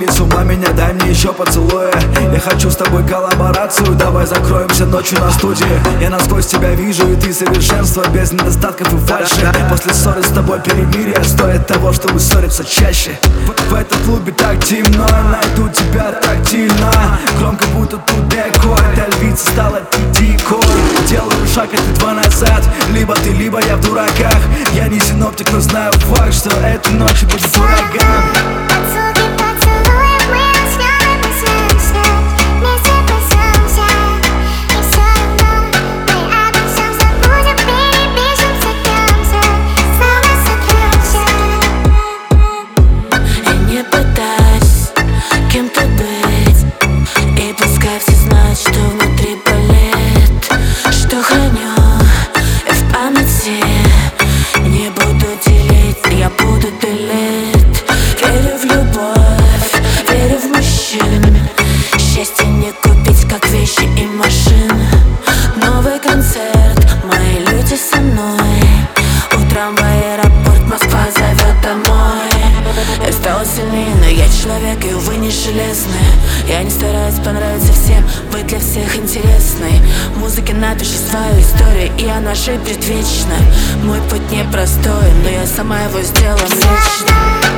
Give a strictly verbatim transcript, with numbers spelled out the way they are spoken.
с ума меня, дай мне еще поцелуя. Я хочу с тобой коллаборацию, давай закроемся ночью на студии. Я насквозь тебя вижу, и ты совершенство, без недостатков и фальши. После ссоры с тобой перемирие стоит того, чтобы ссориться чаще. В, в этом клубе так темно, найду тебя тактильно. Громко, будто тут декор, эта львица стала дикой. Делаю шаг, это два назад, либо ты, либо я в дураках. Я не синоптик, но знаю факт, что этой ночью будет ураган. Но я человек, и увы не железная. Я не стараюсь понравиться всем, быть для всех интересной. В музыке напиши свою историю, и она жить будет вечно. Мой путь непростой, но я сама его сделала лично.